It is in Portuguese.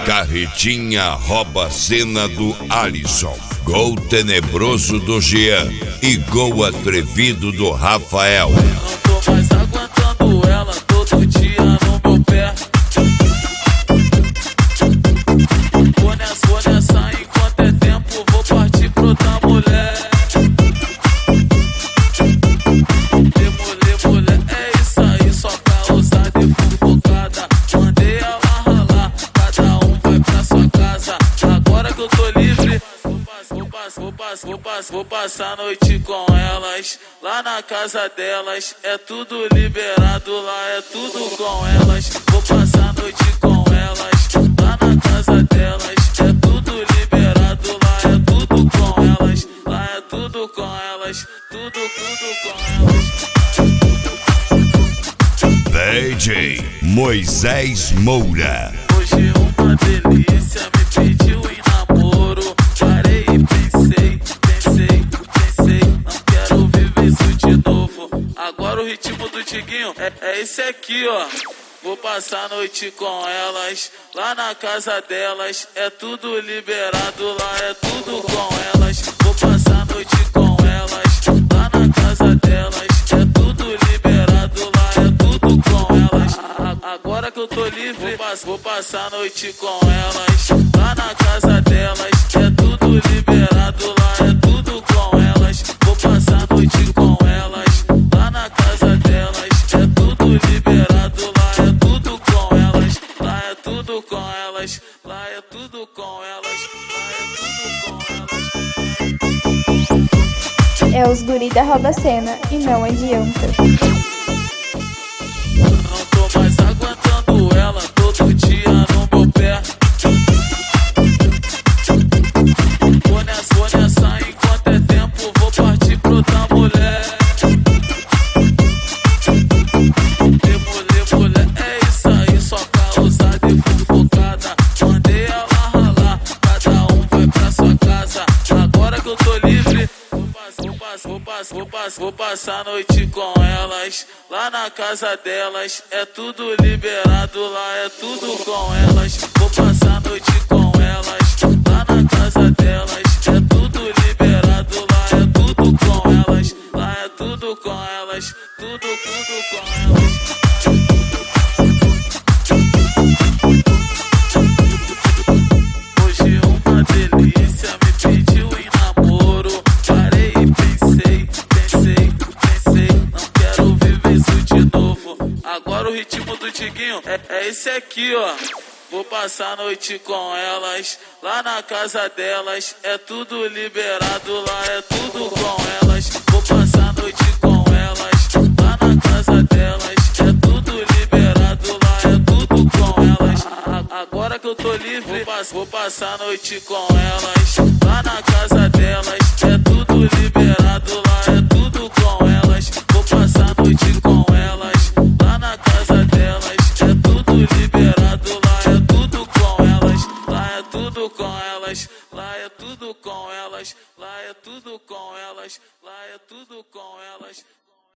Carretinha rouba a cena do Alisson. Gol tenebroso do Jean e gol atrevido do Rafael. Não tô mais aguentando ela todo dia no meu pé. Vou nessa enquanto é tempo, vou partir pra outra mulher. Mulher, é isso aí, só causada e fofocada. Mandei ela ralar, cada um vai pra sua casa. Agora que eu tô livre, vou passar a noite com elas. Lá na casa delas, é tudo liberado, lá é tudo com elas. Vou passar a noite com elas. Lá na casa delas, é tudo liberado, lá é tudo com elas. Lá é tudo com elas, tudo com elas. DJ Moisés Moura. Hoje uma delícia me pediu em namoro. Parei e pensei, não quero viver isso de novo. Agora o ritmo do Tiguinho é esse aqui, ó. Vou passar a noite com elas, lá na casa delas, é tudo liberado, lá é tudo com elas. Vou passar a noite com elas, lá na casa delas, é tudo liberado, lá é tudo com elas. Agora que eu tô livre, vou passar a noite com elas, lá na casa delas, é tudo liberado, lá é tudo com elas. Vou passar a noite com elas, lá na casa delas, é tudo liberado, lá é tudo com elas, lá é tudo com elas, lá é tudo com elas, lá é tudo com elas. É os guri da rouba cena e não adianta. Não tô mais aguentando ela todo dia no meu pé. Vou nessa enquanto é tempo, vou partir pra outra mulher. Mulher, é isso aí, só causada e fofocada. Mandei ela ralar, cada um vai pra sua casa. Agora que eu tô livre, vou passar a noite com elas. Lá na casa delas, é tudo liberado, lá é tudo com elas. Vou passar a noite com elas. Lá na casa delas, é tudo liberado, lá é tudo com elas. Lá é tudo com elas, tudo com elas. Hoje uma delícia me pediu em namoro. Parei e pensei, não quero viver isso de novo. Agora o ritmo do Tiguinho é esse aqui, ó. Vou passar a noite com elas, lá na casa delas, é tudo liberado, lá é tudo com elas. Vou passar a noite com elas, lá na casa delas, é tudo liberado, lá é tudo com elas. Agora que eu tô livre, vou passar a noite com elas, lá na casa delas, é tudo liberado, lá é tudo com elas. Vou passar a noite com elas, lá na casa delas, é tudo liberado, lá é tudo com elas, lá é tudo com elas, lá é tudo com elas, lá é tudo com elas, lá é tudo com elas.